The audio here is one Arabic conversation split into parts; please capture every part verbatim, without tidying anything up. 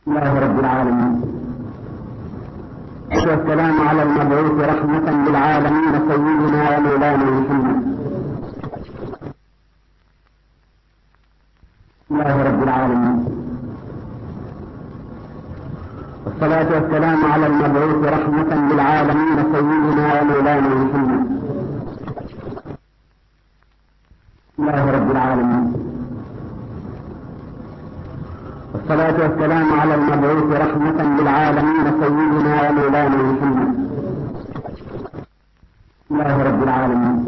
الله رب العالمين، والسلام على المبعوث رحمة للعالمين سيدنا ومولانا محمد. الله رب العالمين، والصلاة والسلام على المبعوث رحمة للعالمين سيدنا ومولانا محمد. الله رب العالمين، والصلاة والسلام على المبعوث رحمة للعالمين سيدنا ومولانا محمد. الله رب العالمين،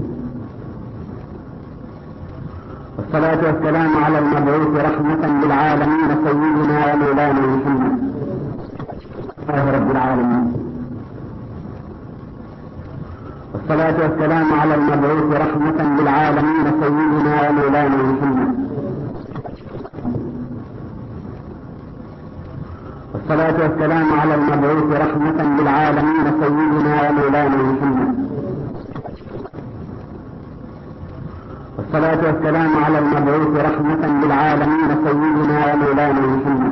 والصلاة والسلام على المبعوث رحمة للعالمين سيدنا ومولانا محمد. الله رب العالمين، والصلاة والسلام على المبعوث رحمة للعالمين سيدنا ومولانا محمد. والصلاة والسلام على المبعوث رحمة للعالمين سيدنا ومولانا محمد. والصلاة والسلام على المبعوث رحمة للعالمين سيدنا ومولانا محمد.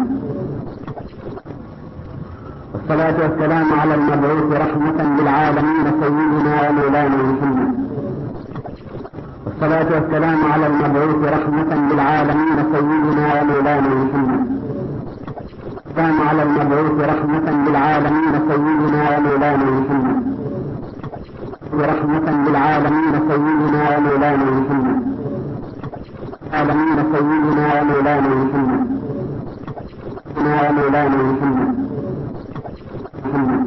والصلاة والسلام على المبعوث رحمة للعالمين سيدنا ومولانا محمد. والصلاة والسلام على المبعوث رحمة للعالمين سيدنا ومولانا محمد. والسلام على المبعوث رحمة للعالمين سيدنا ومولانا محمد. ورحمة للعالمين سيدنا ومولانا محمد. العالمين سيدنا ومولانا محمد. ومولانا محمد. محمد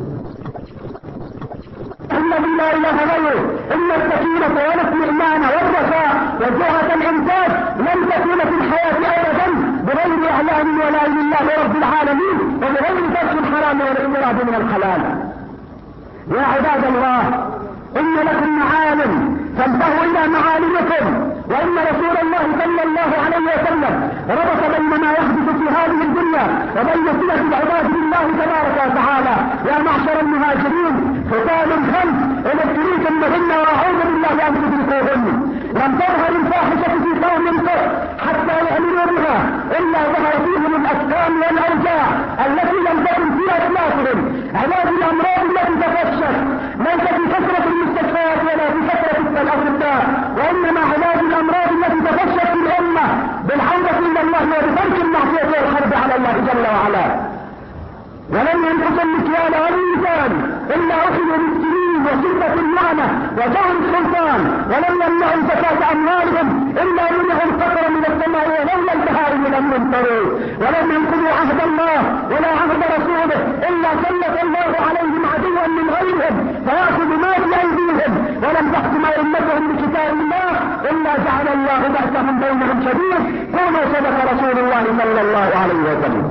الذي لا اله غيره، ان السكينة والاطمئنان والرخاء وجهة الانتاج لم تكن في الحياة ابدا بغير اعلان ولا لله رب العالمين وبغير ترك الحرام والاقتراب من الحلال. يا عباد الله، ان لكم معالم فانتهوا الى معالمكم، وان رسول الله صلى الله عليه وسلم ربط بين ما يحدث في هذه الدنيا وبين صلة العباد بالله تبارك وتعالى. يا معشر المهاجرين، خصال خمس ان ابتليتم بهن واعوذ بالله ان تدركوهن. لم تظهر الفاحشة في قوم قط حتى يعملوا بها الا ظهر فيهم الاسقام والاوجاع التي لم تكن في اسلافهم. علاج الامراض التي تفشت ليس في كثرة المستشفيات ولا في كثرة الاطباء، وانما علاج الامراض التي تفشت في الامة بالعودة الى الله وبترك المعصية والحرب على الله جل وعلا. ولم ينقص المكيال والميزان الا اخذوا بالسنين وشدة اللعنة وجور السلطان، ولم يمنعوا زكاة اموالهم الا منعوا الفقر من السماء ولولا البهائم لم يمطروا. ولم ينقضوا عهد الله ولا عهد رسوله الا سلط الله عليهم عدوا من غيرهم فياخذ ما بايديهم. ولم تحكم ائمتهم بكتاب الله الا جعل الله بأسهم بينهم شديد. قولوا صدق رسول الله صلى الله عليه وسلم.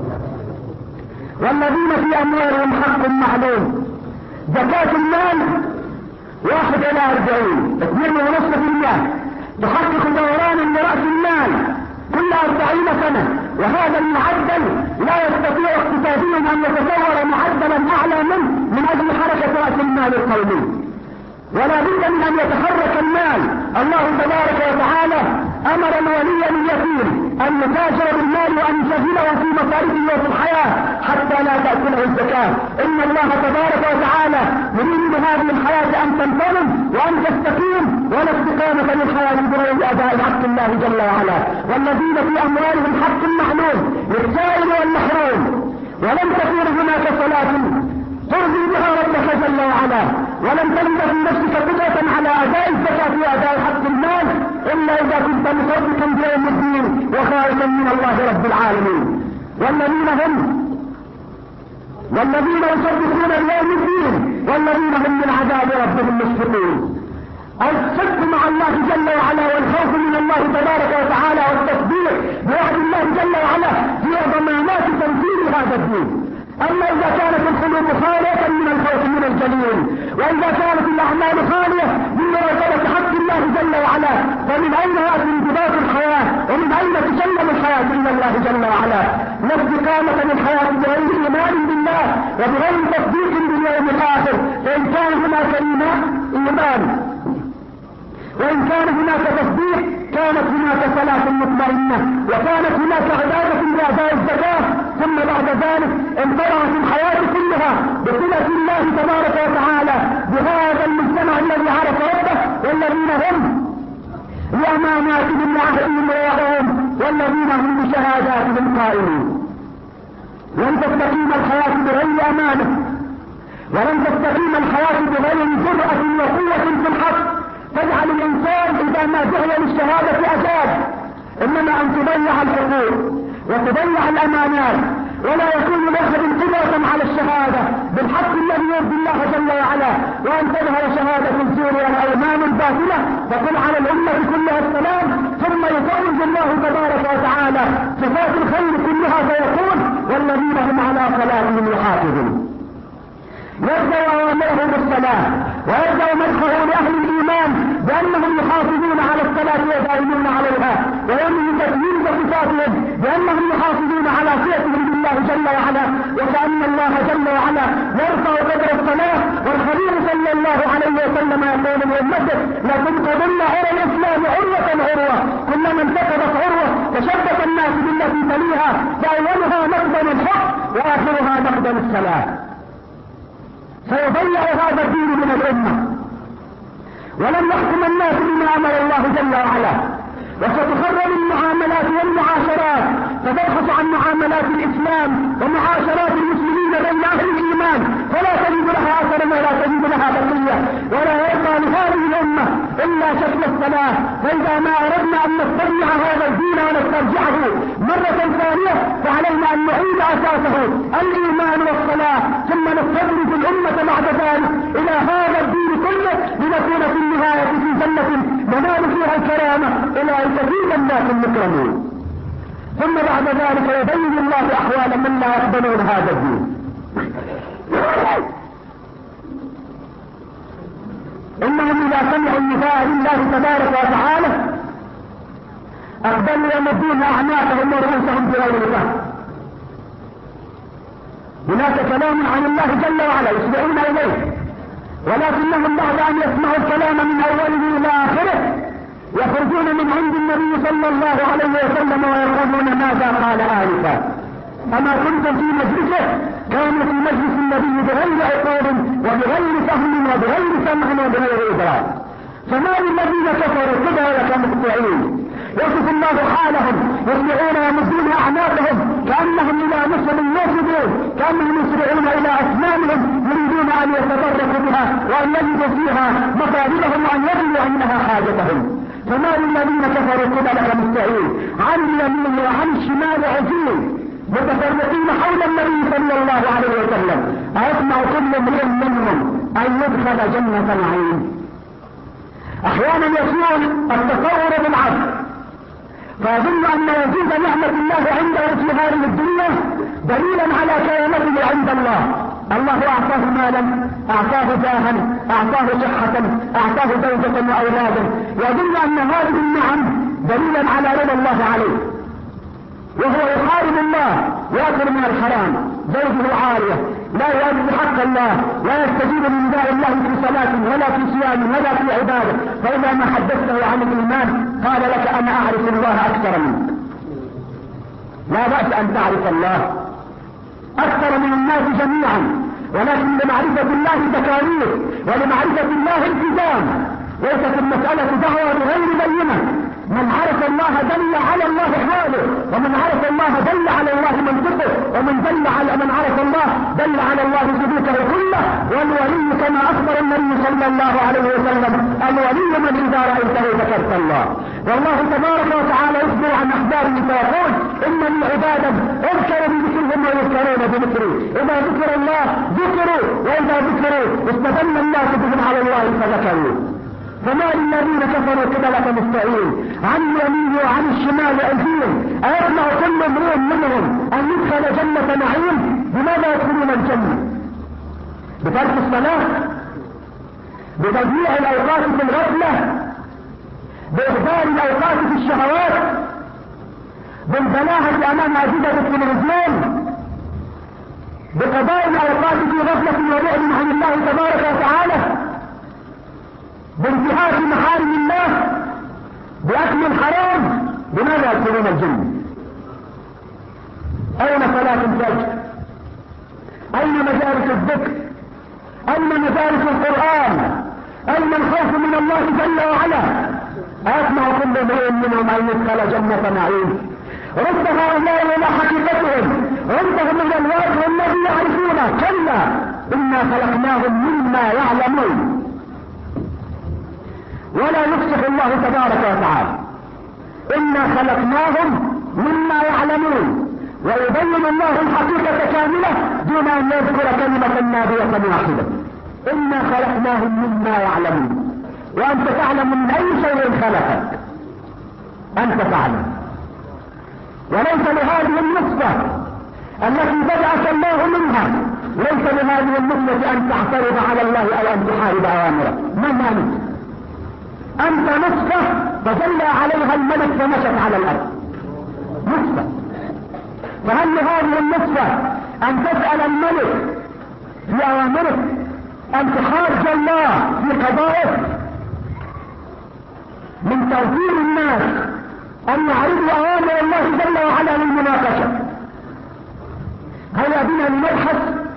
والذين في اموالهم حق معلوم، زكاة المال واحد الى اربعين اثنين ونصف في المال تحقق دورانا لرأس المال كل اربعين سنة، وهذا المعدل لا يستطيع اقتصاديا ان يتصور معدلا اعلى منه من اجل حركة رأس المال القومي. ولا بد من ان يتحرك المال. الله تبارك وتعالى امر الولي اليتيم ان يتاجر بالمال وان يشغله في مصاريفه وفي الحياة حتى لا تأكله الزكاة. ان الله تبارك وتعالى يريد بهذه الحياة ان تنتظم وان تستقيم، ولا استقامة للحياة بدون اداء حق الله جل وعلا. والذين في اموالهم حق معلوم للسائل والمحروم، ولم تكن هناك صلاة ترضي بها ربك جل وعلا، ولم تجد في نفسك قدرة على اداء الزكاة واداء حق المال الا اذا كنت مصدقا بيوم الدين وخائفا من الله رب العالمين. والذين هم والذين يصدقون بيوم الدين والذين هم من عذاب ربهم مشفقون. الصدق مع الله جل وعلا والخوف من الله تبارك وتعالى والتصديق بوعد الله جل وعلا هي ضمانات تنفيذ هذا الدين. اما اذا كانت القلوب خالية من الخوف من الجليل، واذا كانت الاعمال خالية من مراقبة حق الله جل وعلا، فمن اين ياتي انضباط الحياة ومن اين تسلم الحياة الى الله جل وعلا؟ لا استقامة للحياة بغير ايمان بالله وبغير تصديق باليوم الاخر. فان كان هناك ايمان وان كان هناك تصديق كانت هناك صلاة مطمئنة، وكانت هناك عبادة بأداء الزكاة، ثم بعد ذلك انقطعت الحياة كلها بصلة الله تبارك وتعالى بهذا المجتمع الذي عرف ربه، والذين هم لأماناتهم وعهدهم راعون، والذين هم بشهاداتهم قائمون. لن تستقيم الحياة بغير أمانة، ولن تستقيم الحياة بغير جرأة وقوة في الحق تجعل الإنسان إذا ما دعي للشهادة أجاب، إنما أن تضيع الحقوق وتضيع الأمانات، ولا يكون لأحد قدرة على الشهادة بالحق الذي يرضي الله جل وعلا، وأن تظهر شهادة الزور والأيمان الباطلة تقول على الأمة كلها السلام، ثم يفوز الله تبارك وتعالى صفات الخير كلها فيقول والذين هم على صلاتهم يحافظون. يرجع أوامره بالصلاة، ويرجع مدحه لأهل الإيمان بأنهم يحافظون على الصلاة ودائمون عليها، وينهي تكميل صفاتهم بأنهم يحافظون على صلتهم بالله جل وعلا، وكأن الله جل وعلا يرفع قدر الصلاة. والخليل صلى الله عليه وسلم يقول لأمته لتنقضن عرى الإسلام عروة عروة، كلما انتقضت عروة تشبك الناس بالتي تليها، فأولها مقدم الحق وآخرها مقدم الصلاة. سيضيع هذا الدين من الأمة، ولن يحكم الناس بما أمر الله جل وعلا، وستخرب المعاملات والمعاشرات، فتبحث عن معاملات الإسلام ومعاشرات المسلمين بين أهل الإيمان، فلا تجد لها أثرا ولا تجد لها بقية، ولا يبقى لهذه الأمة إلا شكل الصلاة. فإذا ما أردنا أن نسترجع هذا الدين ونسترجعه مرة ثانية فعلينا أن نعيد أساسه الإيمان والصلاة، ثم نستدرج الأمة بعد ذلك إلى هذا الدين كله لنكون في النهاية في جنة ننال فيها الكرامة أولئك في جنات المكرمين. ثم بعد ذلك يبين الله أحوال من لا يقبلون هذا الدين. إنهم إذا سمعوا النداء لله تبارك وتعالى أقبلوا يمدون أعناقهم ورؤوسهم بغير فهم. هناك كلام عن الله جل وعلا يسمعون إليه، ولكنهم بعد أن يسمعوا الكلام من أوله إلى آخره يخرجون من عند النبي صلى الله عليه وسلم ويقولون ماذا قال آنفا. أما كنتم في مجلسه كانوا في مجلس النبي بغير عقول وبغير فهم وبغير سمع وبغير إدراك. فما للذين كفروا كذلك مخطئين يصف الله حالهم يسمعون ويمدون أعناقهم كأنهم إلى نصب يوصدون، كأنهم يسرعون إلى أسنانهم يريدون أن يتبركوا بها وأن يجدوا فيها مطالبهم وأن يجدوا عندها حاجتهم. فما للذين كفروا قبلك مستعين عن اليمين وعن الشمال عزين متفرقين حول النبي صلى الله عليه وسلم. أيسمع كل امرئ منهم أن يدخل جنة نعيم. أحيانا يكون التصور بالعبد فأظن أن وجود نعمة الله عنده في هذه الدنيا دليلا على كرامته عند الله. الله أعطاه مالا، أعطاه جاها، أعطاه صحة، أعطاه زوجة وأولادا، يظن أن هذه النعم دليلا على رضا الله عليه، وهو يحارب الله يأكل من الحرام، زوجه عارية، لا يؤدي حق الله، لا يستجيب لنداء الله في صلاة ولا في صيام ولا في عبادة. فإذا ما حدثته عن الإيمان قال لك أنا أعرف الله أكثر منك. لا بأس أن تعرف الله أكثر من الناس جميعا، ولكن لمعرفة الله تكاليف ولمعرفة الله التزام، ليست المسألة دعوة بغير بينة. من عرف الله دل على الله حاله، ومن عرف الله دل على الله منطقه، ومن دل على من عرف الله دل على الله سلوكه كله. والولي كما أخبر النبي صلى الله عليه وسلم الولي من إذا رأيته ذكرت الله. والله تبارك وتعالى يخبر عن أخباره فيقول إنني عبادا اذكروا بذكرهم ويذكرون بذكري. إذا ذكر الله ذكروا، وإذا ذكروا استدل الناس بهم على الله فذكروا. فما للذين كفروا قبلك مستعين عن اليمين وعن الشمال عزين. أيطمع كل امرئ منهم أن يدخل جنة نعيم. بماذا يدخلون الجنة؟ بترك الصلاة، بتضييع الأوقات في الغفلة، بإهدار الأوقات في الشهوات، بالبلاهة أمام أجهزة التلفزيون، بقضاء الأوقات في غفلة وبعد عن الله تبارك وتعالى، بانتهاك محارم الله، بأكل حرام، بماذا يدخلون الجنة؟ أين صلاة الفجر؟ أين مجالس الذكر؟ أين مجالس القرآن؟ أين الخوف من الله جل وعلا؟ أسمع كل امرئ منهم أن يدخل جنة نعيم. رد هؤلاء إلى حقيقتهم، ردهم إلى الواقع الذي يعرفونه. كلا إنا خلقناهم مما يعلمون. ولا يفسح الله تبارك وتعالى إنا خلقناهم مما يعلمون، ويبين الله الحقيقة كاملة دون أن يذكر كلمة نابية واحدة. إنا خلقناهم مما يعلمون، وأنت تعلم من أي شيء خلقك، أنت تعلم. وليس لهذه النصفة التي بدأك الله منها، ليس لهذه النصفة أن تعترض على الله أو أن تحارب أوامره. من أنت؟ أنت نصفة تجلى عليها الملك فمشت على الأرض، نصفة. فهل لهذه النصفة أن تسأل الملك في أوامره، أن تحارب الله في قضائه؟ من توفير الناس أن يعرضوا أوامر الله جل وعلا للمناقشة. هيا بنا لنبحث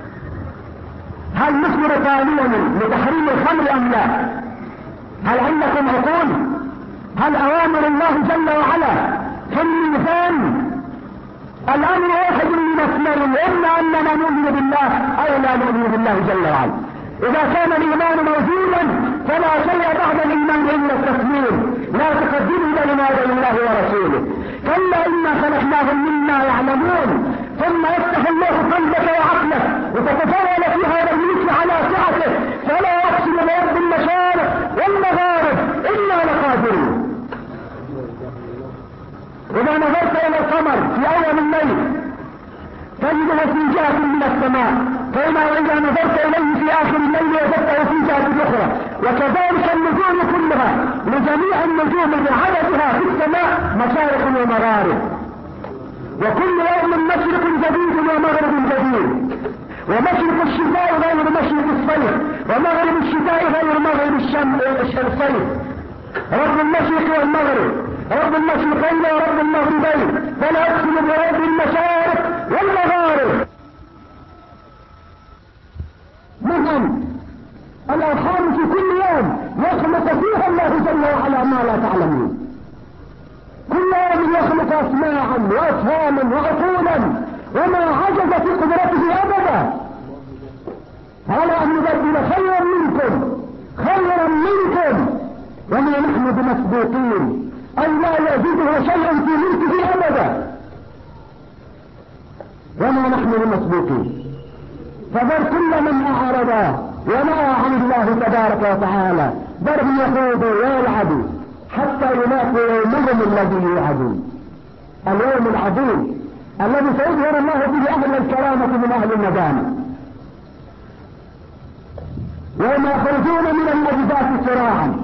هل نصدر قانونا لتحريم الخمر أم لا؟ هل عندكم عقول؟ هل أوامر الله جل وعلا في الميزان؟ الأمر واحد من اثنين، إما أننا نؤمن بالله أو لا نؤمن بالله جل وعلا. إذا كان الإيمان موجودا فلا شيء بعد الإيمان إلا التسليم، لا تقدموا بين يدي الله ورسوله. كلا إنا خلقناهم مما يعلمون. ثم يفتح الله قلبك وعقلك وتتفاعل في هذا الملك على سعته، فلا يقسم برب المشارق والمغارب إنا لقادرون. إذا نظرت إلى القمر في أول الليل تجده في جهة من السماء، فإذا إذا نظرت إليه في آخر الليل وجدته في جهة أخرى. وكذلك النجوم كلها لجميع النجوم بعددها في السماء مشارق ومغارب، وكل يوم مشرق جديد ومغرب جديد، ومشرق الشتاء غير مشرق الصيف، ومغرب الشتاء غير مغرب الصيف. رب المشرق والمغرب، رب المشرقين ورب المغربين، فلا أقسم برب المشارق والمغارب. مثلا الأرحام في كل يوم يخلق فيها الله جل وعلا ما لا تعلمون. كل يوم يخلق أسماعا وأفهاما وعقولا، وما عجز في قدرته أبدا على أن نبدل خيرا منكم خيرا منكم، وما نحن بمسبوقين أي لا يزيده شيء في ملكه أبدا، وما نحن بمسبوقين. فذر كل من أعرض ونأى عن الله تبارك وتعالى، ذرهم يخوضوا ويلعبوا حتى يلاقوا يومهم الذي يوعدون، اليوم العظيم الذي سيظهر الله به أهل الكرامة من أهل الندامة، يوم يخرجون من الأجداث صراعا،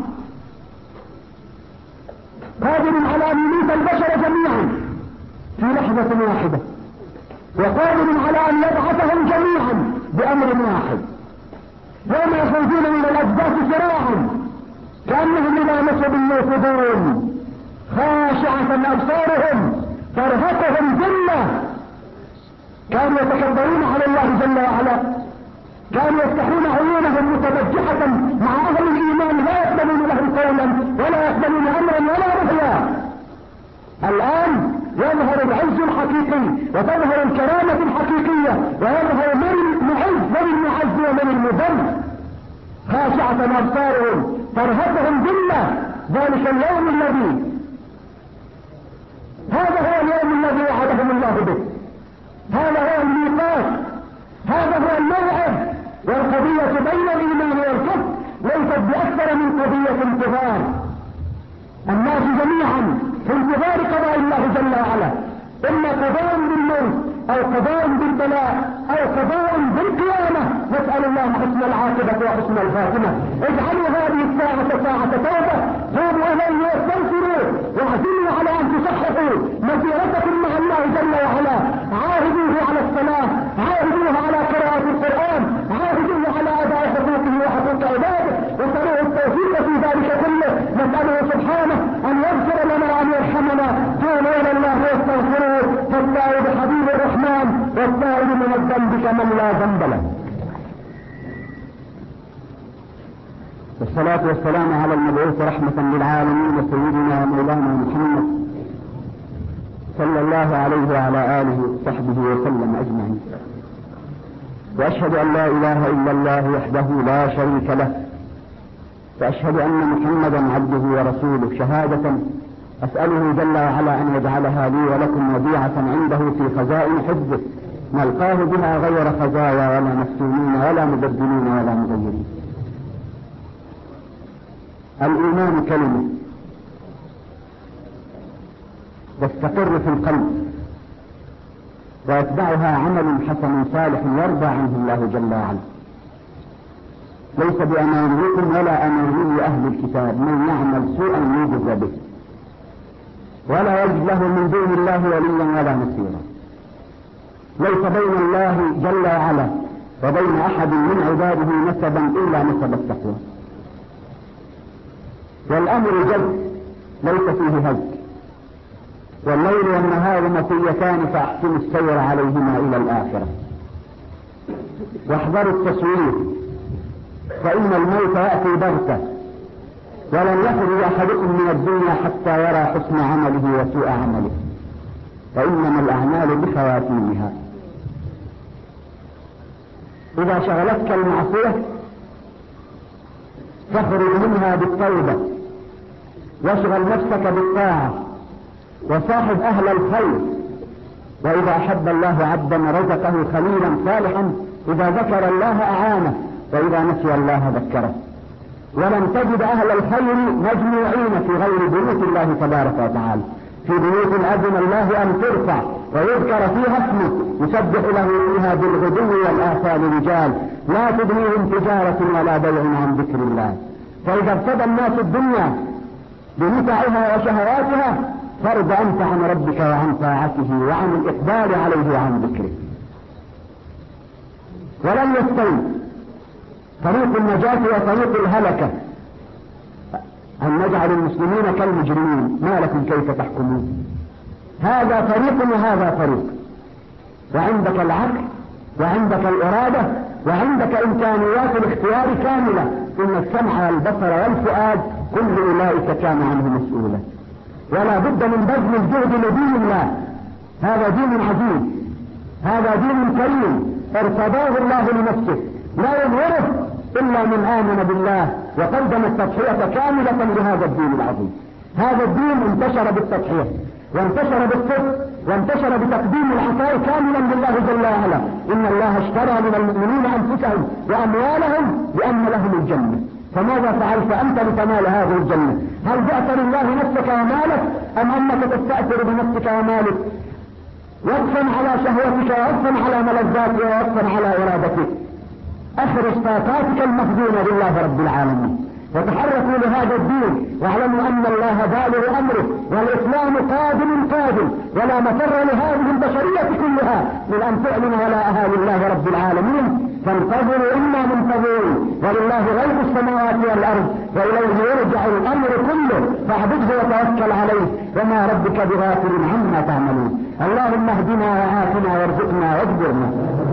قادر على أن يميت البشر جميعا في لحظة واحدة، وقادر على أن يبعثهم جميعا بأمر واحد. يوم يخرجون من الأجداث صراعا كأنهم إلى نصب يوفدون، خاشعة أبصارهم ترهقهم ذلة، كانوا يتكبرون على الله جل وعلا، كانوا يفتحون عيونهم متبجحة مع أهل الإيمان، لا يقبلون له قولا ولا يقبلون أمرا ولا رؤيا. الآن يظهر العز الحقيقي وتظهر الكرامة الحقيقية، ويظهر من المعز ومن المعز ومن المذل، خاشعة أبصارهم ترهقهم ذلة. ذلك اليوم الذي هذا هو اليوم الذي وعدهم الله به، هذا هو الميقات، هذا هو الموعد. والقضية بين الإيمان والكفر ليست بأكثر من قضية انتظار. الناس جميعا في انتظار قضاء الله جل وعلا، إما قضاء بالموت أو قضاء بالبلاء أو قضاء بالقيامة. نسأل الله حسن العاقبة وحسن الخاتمة. اجعلوا هذه الساعة ساعة توبة، توبوا إليه واستغفروا، واعزموا على أن تصححوا مسيرتكم مع الله جل وعلا. عاهدوه على الصلاة، عاهدوه على قراءة القرآن، عاهدوه على أداء حقوقه وحقوق عباده، وسألوه التوفيق في ذلك كله. نسأله سبحانه أن يغفر ذنبك من لا ذنب له. والصلاة والسلام على المبعوث رحمة للعالمين سيدنا ومولانا محمد صلى الله عليه وعلى آله وصحبه وسلم أجمعين. وأشهد أن لا إله إلا الله وحده لا شريك له، وأشهد أن محمدا عبده ورسوله شهادة أسأله جل وعلا أن يجعلها لي ولكم وديعة عنده في خزائن حفظه نلقاه بها غير خزايا ولا مفتونين ولا مبدلين ولا مغيرين. الإيمان كلمة تستقر في القلب ويتبعها عمل حسن صالح يرضى عنه الله جل وعلا، ليس بأمانيكم ولا أماني أهل الكتاب، من يعمل سوءا يجزى به ولا يجد له من دون الله وليا ولا نصيرا. ليس بين الله جل وعلا وبين أحد من عباده نسبا إلا نسب التقوى، والأمر جد ليس فيه هز، والليل والنهار مطيتان فأحسنوا السير عليهما إلى الآخرة. واحذروا التصوير فإن الموت يأتي بغتة، ولن يخرج أحدكم من الدنيا حتى يرى حسن عمله وسوء عمله، فإنما الأعمال بخواتيمها. إذا شغلتك المعصية فاخرج منها بالتوبة، واشغل نفسك بالطاعة، وصاحب أهل الخير. وإذا أحب الله عبدا رزقه خليلا صالحا، إذا ذكر الله أعانه، وإذا نسي الله ذكره. ولن تجد أهل الخير مجموعين في غير بيوت الله تبارك وتعالى، في بيوت أذن الله أن ترفع ويذكر فيها اسمه يسبح له فيها بالغدو والآصال رجال لا تدنيهم تجارة ولا بيع عن ذكر الله. فإذا ابتدى الناس الدنيا بمتعها وشهواتها فرد أنت عن ربك وعن طاعته وعن الإقبال عليه وعن ذكره. ولن يستوي طريق النجاة وطريق الهلكة أن نجعل المسلمين كالمجرمين. ما لكم كيف تحكمون؟ هذا طريق وهذا طريق، وعندك العقل وعندك الإرادة وعندك إمكانيات الاختيار كاملة. إن السمع والبصر والفؤاد كل أولئك كان عنه مسؤولا. ولا بد من بذل الجهد لدين الله. هذا دين عظيم، هذا دين كريم ارتضاه الله لنفسه، لا يظهره إلا من آمن بالله وقدم التضحية كاملة لهذا الدين العظيم. هذا الدين انتشر بالتضحية وانتشر بالصدق وانتشر بتقديم العطاء كاملا لله جل وعلا. إن الله اشترى من المؤمنين أنفسهم وأموالهم بأن لهم الجنة. فماذا فعلت أنت لتنال هذه الجنة؟ هل بعت لله نفسك ومالك أم أنك تستأثر بنفسك ومالك وقفا على شهوتك وقفا على ملذاتك وقفا على إرادتك؟ أخرج طاقاتك المخزونة لله رب العالمين وتحركوا لهذا الدين، واعلموا أن الله بالغ أمره والإسلام قادم قادم، ولا مفر لهذه البشرية كلها من أن تعلن على أهالي الله رب العالمين. فانتظروا إنا منتظرون، ولله غيب السماوات والأرض وإليه يرجع الأمر كله، فاعبده وتوكل عليه وما ربك بغافل عما تعملون. اللهم اهدنا وعافنا وارزقنا واجبرنا.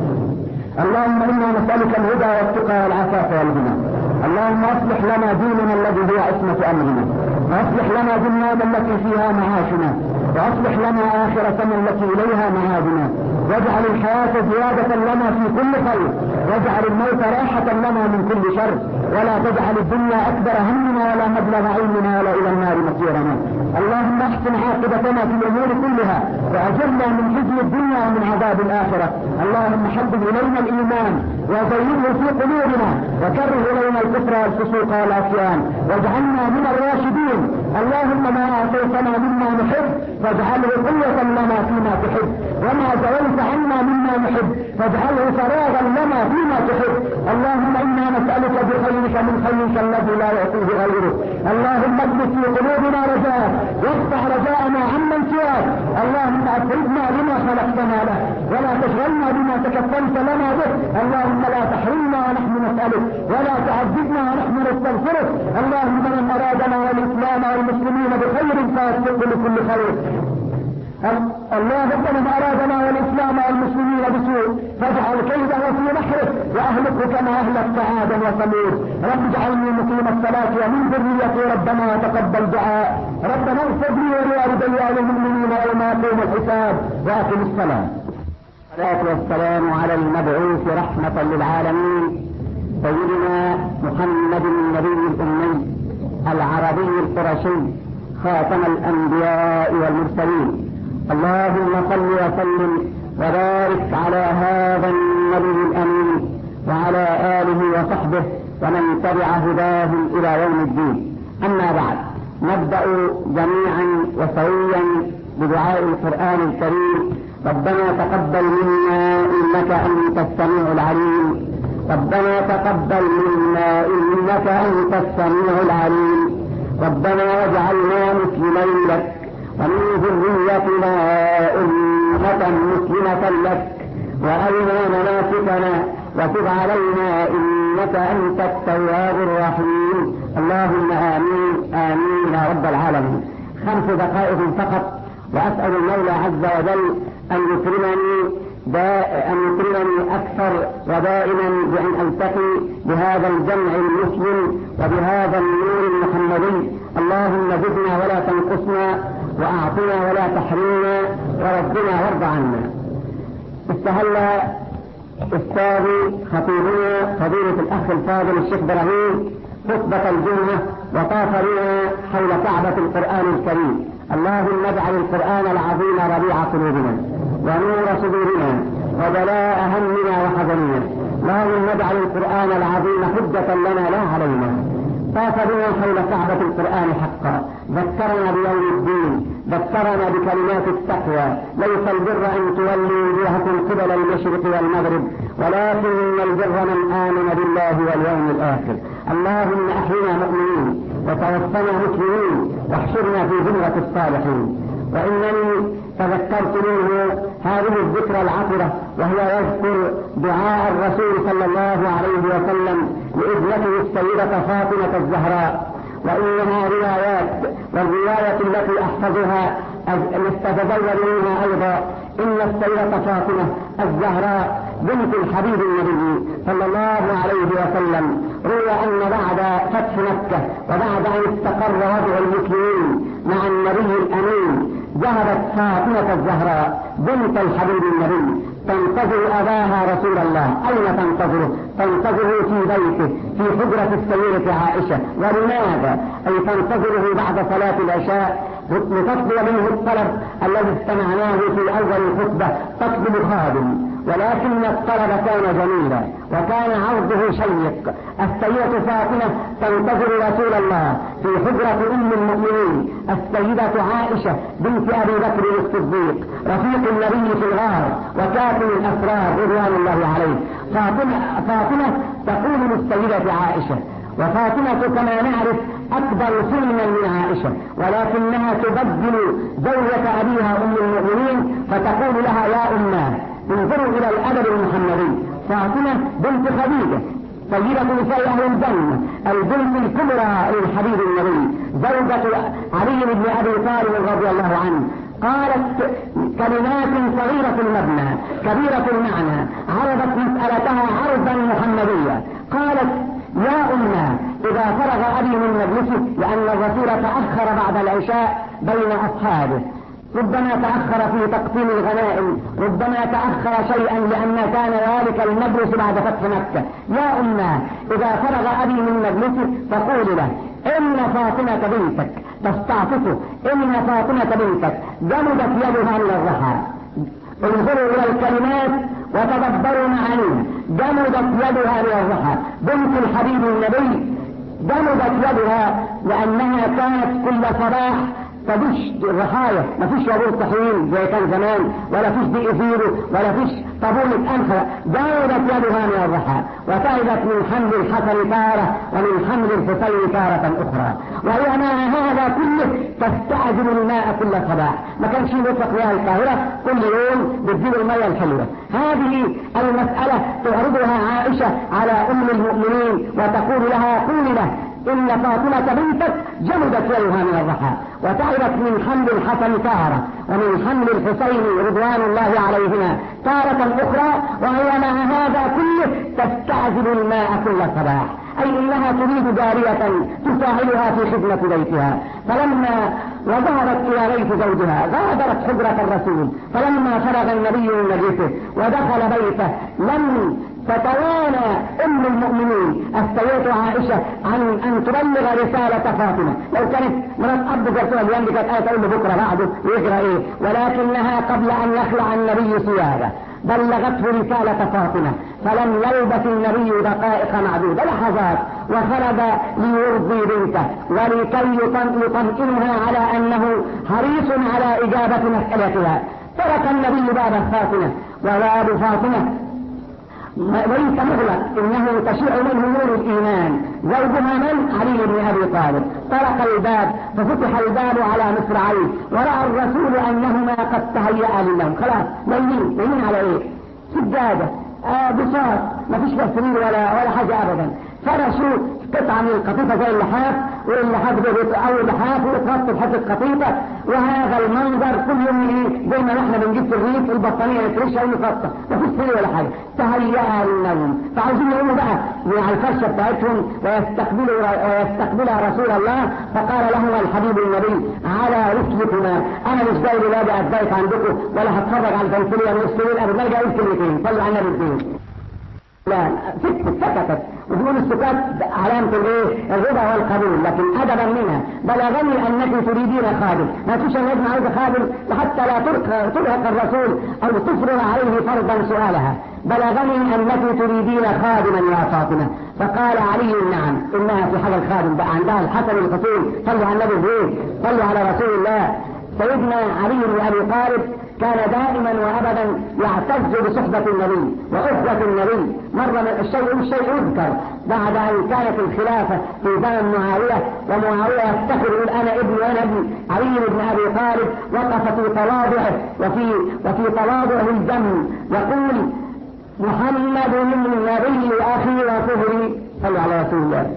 اللهم إنا نسألك الهدى والتقى والعفاف والغنى. اللهم اصلح لنا ديننا الذي هو عصمة أمرنا، واصلح لنا دنيانا التي فيها معاشنا، واصلح لنا آخرتنا التي إليها معادنا، واجعل الحياة زيادة لنا في كل خير، واجعل الموت راحة لنا من كل شر، ولا تجعل الدنيا أكبر همنا ولا مبلغ علمنا ولا إلى النار مصيرنا. اللهم احسن عاقبتنا في الأمور كلها وأجرنا من خزي الدنيا ومن عذاب الآخرة. اللهم حبب إلينا الإيمان وزينه في قلوبنا وكره إلينا الكفر والفسوق والعصيان واجعلنا من الراشدين. اللهم ما أعطيتنا مما نحب فاجعله قوة لنا فيما تحب، وما زويت عنا مما نحب فاجعله فراغا لنا فيما تحب. اللهم إنا نسألك بخيرك من خيرك الذي لا يعطيه غيره. اللهم اجلس في قلوبنا رجاء واقطع رجاءنا عمن سواك. اللهم أفردنا بما خلقتنا له ولا تشغلنا بما تكفلت لنا به. اللهم لا تحرمنا ونحن نسألك ولا تعذبنا ونحن نستغفرك. اللهم من أرادنا والإسلام والمسلمين بخير فيسلك لكل خير اللهم من ارادنا والاسلام والمسلمين بسوء فاجعل كيده في نحره واهلكه كما اهلكت عادا وثمود. رب اجعلني مقيم الصلاه ومن ذريتي ربنا تقبل دعاء. ربنا اغفر لي ولوالدي وللمؤمنين يوم يقوم الحساب. واقم الصلاه. الصلاه والسلام على المبعوث رحمه للعالمين سيدنا محمد النبي الامي العربي القرشي خاتم الانبياء والمرسلين. اللهم صل وسلم وبارك على هذا النبي الامين وعلى اله وصحبه ومن تبع هداهم الى يوم الدين. اما بعد، نبدا جميعا وسويا بدعاء القران الكريم. ربنا تقبل منا انك انت السميع العليم. ربنا تقبل منا انك انت السميع العليم. ربنا واجعلنا مسلمين لك ومن ذريتنا أمة مسلمة لك وأرنا مناسكنا وتب علينا إنك أنت التواب الرحيم. اللهم آمين آمين يا رب العالمين. خمس دقائق فقط، وأسأل المولى عز وجل أن يكرمني أن يكرمني أكثر ودائما بأن ألتقي بهذا الجمع المسلم وبهذا النور المحمدي. اللهم زدنا ولا تنقصنا وأعطنا ولا تحرمنا وربنا وارض عنا. استهل أستاذي خطيبنا فضيلة الأخ الفاضل الشيخ إبراهيم خطبة الجمعة وطاف بنا حول كعبة القرآن الكريم. اللهم اجعل القرآن العظيم ربيع قلوبنا ونور صدورنا وجلاء همنا وحزننا. اللهم اجعل القرآن العظيم حجة لنا لا علينا. طاف بنا حول كعبة القرآن حقا، ذكرنا بيوم الدين، ذكرنا بكلمات التقوى. ليس البر أن تولوا وجوهكم قبل المشرق والمغرب ولكن البر من آمن بالله واليوم الآخر. اللهم أحينا مؤمنين وتوفنا مسلمين واحشرنا في زمرة الصالحين. وإنني تذكرت منه هذه الذكرى العطرة وهو يذكر دعاء الرسول صلى الله عليه وسلم لابنته السيدة فاطمة الزهراء. وإنها روايات، والرواية التي أحفظها نستتزود منها أيضا إن السيدة فاطمة الزهراء بنت الحبيب النبي صلى الله عليه وسلم روى أن بعد فتح مكة وبعد أن استقر وضع المسلمين مع النبي الأمين ذهبت فاطمة الزهراء بنت الحبيب النبي تنتظر أباها رسول الله. أين تنتظره؟ تنتظره في بيته في حجرة السيدة عائشة. ولماذا؟ أي تنتظره بعد صلاة العشاء لتطلب منه الطلب الذي استمعناه في أول الخطبة، تطلب خادم. ولكن الطلب كان جميلا وكان عرضه شيق. السيدة فاطمة تنتظر رسول الله في حجرة أم المؤمنين السيدة عائشة بنت أبي بكر الصديق رفيق النبي في الغار وكاتم الأسرار رضوان الله عليه. فاطمة, فاطمة تقول للسيدة عائشة، وفاطمة كما نعرف أكبر سنا من عائشة، ولكنها تبدل زوجة أبيها أم المؤمنين فتقول لها يا أماه. انظروا إلى الأدب المحمدي. فاطمة بنت خديجة سيدة نساء أهل الجنة البنت الكبرى للحبيب النبي زوجة علي بن أبي طالب رضي الله عنه قالت كلمات صغيرة المبنى كبيرة المعنى عرضت مسألتها عرضا محمديا. قالت يا أمنا إذا فرغ أبي من مجلسه، لأن الرسول تأخر بعد العشاء بين أصحابه، ربما تأخر في تقسيم الغنائم، ربما تأخر شيئا لأن كان ذلك المجلس بعد فتح مكة. يا أمنا إذا فرغ أبي من مجلسه فقول له إن فاطمة بنتك تستعطفه، إن فاطمة بنتك جمدت يدها من الرحى. انظروا إلى الكلمات وتدبروا معانيها. جمدت يدها من الرحى، بنت الحبيب النبي جمدت يدها لأنها كانت كل صباح تدش الرحايا، ما فيش يابور طحين زي كان زمان، ولا فيش دقيق فيرو، ولا فيش طابونة أنخرة. جاودت يدها من الرحى وتعبت من حمل الحسن تارة ومن حمل الحسين تارة أخرى، وهي مع هذا كله تستعجل الماء كل صباح. ما كانش يوفق لها القاهرة كل يوم بتجيب المياه الحلوة. هذه المسألة تعرضها عائشة على أم المؤمنين وتقول لها قولي له إن فاطمة بنتك جلدت يدها من الرحى وتعبت من حمل الحسن تارة ومن حمل الحسين رضوان الله عليهما تارة أخرى، وهي مع هذا كله تستعجل الماء كل صباح، أي إنها تريد جارية تساعدها في خدمة بيتها. فلما وظهرت إلى بيت زوجها غادرت حجرة الرسول، فلما فرغ النبي من مجلسه ودخل بيته لم تتوانى أم المؤمنين السيدة عائشة عن أن تبلغ رسالة فاطمة. لو كانت مرات أب جرسولة اليوم كانت آية تقول له بكرة بعده ويقرأ إيه، ولكنها قبل أن يخلع النبي ثيابه بلغته رسالة فاطمة، فلم يلبث النبي دقائق معدودة لحظات وخرج ليرضي بنته ولكي يطمئنها على أنه حريص على إجابة مسألتها. ترك النبي باب فاطمة، وباب فاطمة ليس مغلق، إنه تشيع منه نور الإيمان. زوجها من؟ علي بن أبي طالب. طرق الباب ففتح الباب على مصراعيه، ورأى الرسول أنهما قد تهيأ للنوم، خلاص نايمين. نايمين على إيه؟ سجادة، آه بساط، ما فيش لا سرير ولا ولا حاجة أبدا، فرشوا قطعة من القطيفة زي اللحاف، واللحاف أو اللحاف ويتغطوا بحته قطيفة، وهذا المنظر كل يوم زي ما نحن بنجيب في الريف البطانية نفرشها ونغطى، ما فيش سرير ولا حاجة، تهيأ للنوم. فعاوزين يقوموا بقى من على الفرشة بتاعتهم ويستقبلوا ويستقبلها رسول الله، فقال لهما الحبيب النبي على رسلكما، أنا مش جاي لبابي أتضايق عندكم ولا هتفرج على الفنسلية والسرير أبدا، نرجع أقول كلمتين صلوا على النبي الدين. لا سكت سكتت، وتقول السكات علامة الايه؟ الرضا والقبول، لكن ادبا منها بلغني انك تريدين خادم، ما فيش الناس عايزه خادم حتى لا ترهق الرسول او تفرض عليه فرضا سؤالها. بلغني انك تريدين خادما يا فاطمه. فقال علي نعم، انها في حاجه الخادم بقى عندها الحسن والحسين، صلوا على النبي ايه؟ صلوا على رسول الله. سيدنا علي بن ابي طالب كان دائما وابدا يعتز بصحبة النبي وأخوة النبي. مرة من الشيء الشيء يذكر بعد أن كانت الخلافة في زمن معاوية، ومعاوية يفتخر يقول أنا ابن وأنا ابن علي بن أبي طالب، وقف في تواضعه وفي وفي تواضعه الجم يقول محمد النبي أخي وصهري، صلوا على رسول الله.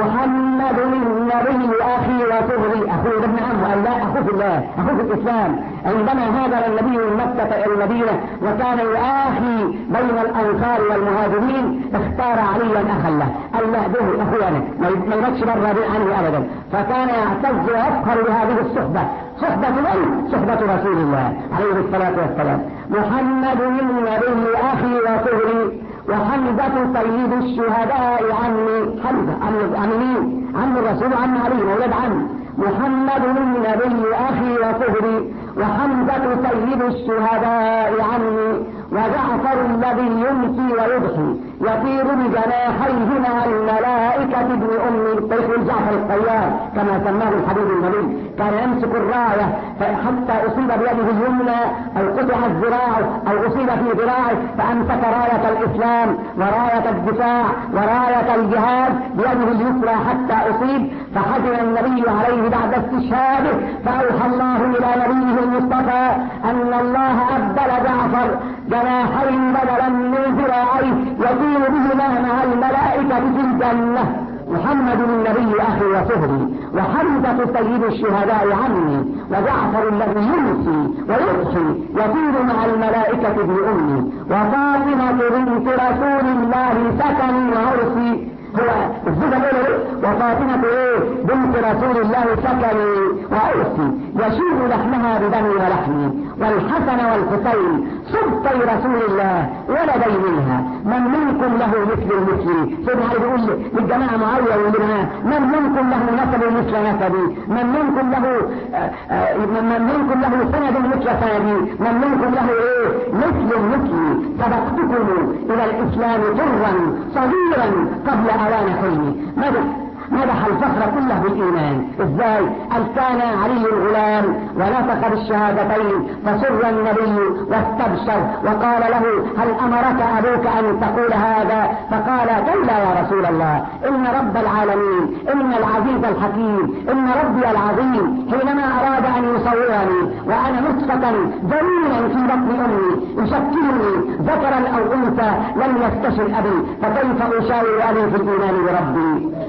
محمد النبي أخي وصهري، أخوه ابن عمه، قال لا أخوه في الله، أخوه في الإسلام. عندما هاجر النبي من مكة إلى المدينة وكان يآخي بين الأنصار والمهاجرين، اختار عليا أخا له، قال لا به أخوانا ما يبقاش بره عنه أبدا، فكان يعتز ويفخر بهذه الصحبة. صحبة من؟ صحبة رسول الله عليه الصلاة والسلام. محمد النبي أخي وصهري وحمزة سيد الشهداء عمي. حمزة عم مين؟ عم الرسول عم علي مولد عم. محمد النبي أخي وصهري وحمزة سيد الشهداء عمي، وجعفر الذي يمسي ويضحي يطير بجناحيه مع الملائكة ابن أم طيف جعفر الطيار كما سماه الحبيب النبي. كان يمسك الراية حتى أصيب بيده اليمنى أو قطع الذراع أو أصيب في ذراعه فأمسك راية الإسلام وراية الدفاع وراية الجهاد بيده اليسرى حتى أصيب، فحزن النبي عليه بعد استشهاده، فأوحى الله إلى نبيه المصطفى أن الله أبدل جعفر جناحين بدلا من ذراعيه يطير بهما مع الملائكة في الجنة. محمد النبي أخي وصهري وحمزة سيد الشهداء عمي، وجعفر الذي يمسي ويضحي يطير مع الملائكة ابن أمي، وفاطمة بنت رسول الله سكني وعرسي. هو الزوجة الاولى وفاطمة ايه؟ بنت رسول الله سكني وعرسي، يشيب لحمها بدمي ولحمي، والحسن والحسين صبطي رسول الله ولدي منها، من منكم له مثل المثل. سيدنا علي بيقول للجماعة معاوية ومنها من منكم له نسب مثل نسبي، من منكم له آآ آآ من منكم له سند مثل سندي، من منكم له ايه؟ مثل مثلي. سبقتكم الى الاسلام طرا صغيرا قبل اوان حلمي. ماذا مدح الفخر كله بالإيمان. ازاي؟ قال كان علي الغلام ونطق بالشهادتين فسر النبي واستبشر وقال له هل أمرك أبوك أن تقول هذا؟ فقال كلا يا رسول الله، إن رب العالمين، إن العزيز الحكيم، إن ربي العظيم حينما أراد أن يصورني وأنا نطفة جنينا في بطن أمي يشكلني ذكرا أو أنثى لم يستشر أبي، فكيف أشاور أبي في الإيمان بربي؟ هو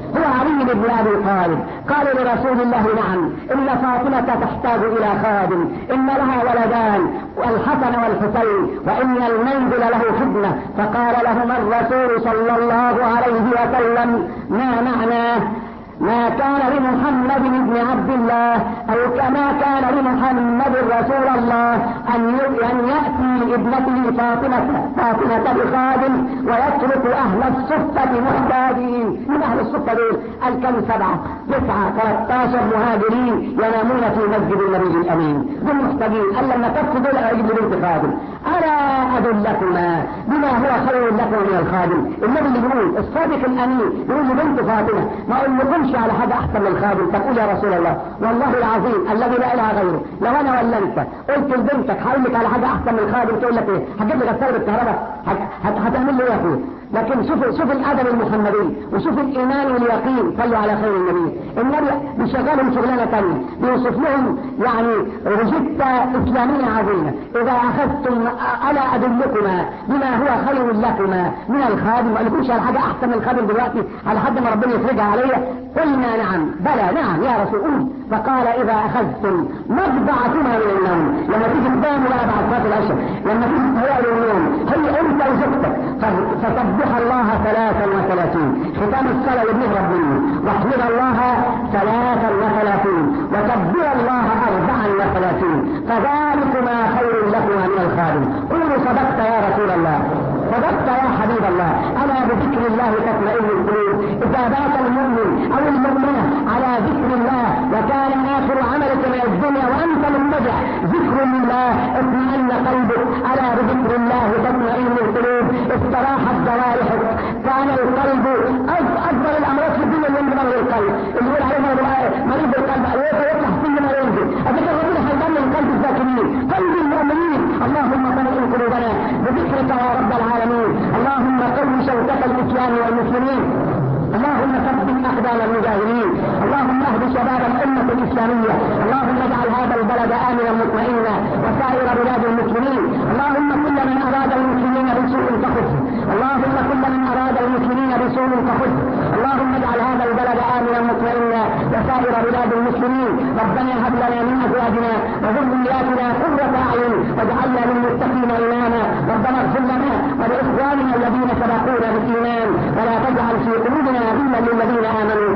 علي بن أبي طالب قالوا لرسول الله نعم إن فاطمة تحتاج إلى خادم، إن لها ولدان الحسن والحسين وإن المنزل له خدمة. فقال لهما الرسول صلى الله عليه وسلم ما معناه ما كان لمحمد بن عبد الله أو كما كان لمحمد رسول الله أن يأتي ابنته فاطمة فاطمة بخادم ويترك أهل الصفة محتاجين. من أهل الصفة دول الكم سبعة تسعة ثلاثة عشر مهاجرين ينامون في مسجد النبي الأمين دول محتاجين. ألا لما تفقد دول أجيب بنت خادم. ألا أدلكما بما هو خير لكم من الخادم. النبي اللي بيقول الصادق الأمين يقول لبنت فاطمة ما أقول لكمش على حاجة أحسن من الخادم. تقول يا رسول الله والله العظيم الذي لا إله غيره لو أنا ولا أنت قلت لبنتك هقول لك على حاجة أحسن من الخادم تقول لك إيه؟ هتجيب لي غسالة بالكهرباء هتعمل لي إيه يا أخوي؟ لكن شوف شوف الأدب المحمدي وشوف الإيمان واليقين. صلوا على خير النبي. النبي بيشغلهم شغلانة ثانية بيوصف لهم يعني روجيتا إسلامية عظيمة. إذا أخذتم ألا أدلكما بما هو خير لكما من الخادم. ما لكمش على حاجة أحسن من الخادم دلوقتي على حد ما ربنا يفرجها عليا؟ قلنا نعم بلى نعم يا رسول الله. فقال إذا أخذتم مضجعكما من النوم لما تيجي تناموا بقى بعد صلاة العشاء لما تيجي تهيئوا النوم هي أنت وزوجتك فسبح الله ثلاثا وثلاثين ختام الصلاة والنهر منه واحمد الله ثلاثا وثلاثين وكبر الله أربعا وثلاثين فذلكما خير لكما من الخادم. قولوا صدقت يا رسول الله صدقت يا حبيب الله. ألا بذكر الله تطمئن القلوب. إذا بات المؤمن أو المؤمنة على ذكر الله وكان آخر عملك من الدنيا وأنت منبدع ذكر لله اطمئن قلبك. ألا بذكر الله تطمئن القلوب. استراحت جوارحك. كان القلب أفضل الأمراض في الدنيا اللي ينبغي القلب اللي يقول عليه مريض القلب يفتح كل ما ينزل. أذكر ربنا حيضان من قلب الذاكرين قلب المؤمنين. اللهم طمئن قلوبنا بذكرك يا رب العالمين. اللهم قوي شوكة الإسلام والمسلمين. اللهم ثبت أقدام المجاهدين. اللهم اهد شباب الأمة الإسلامية. اللهم اجعل هذا البلد آمنا مطمئنا وسائر بلاد المسلمين. اللهم كل من أراد المسلمين بسوء فخذه. اللهم كل من أراد المسلمين بسوء فخذه. اللهم اجعل هذا البلد آمنا مطمئنا وسائر بلاد المسلمين. ربنا هب لنا من أزواجنا وذرياتنا قرة أعين واجعلنا للمتقين إماما. ربنا اغفر لنا ولإخواننا الذين سبقونا بالإيمان ولا تجعل في قلوبنا غلا للذين آمنوا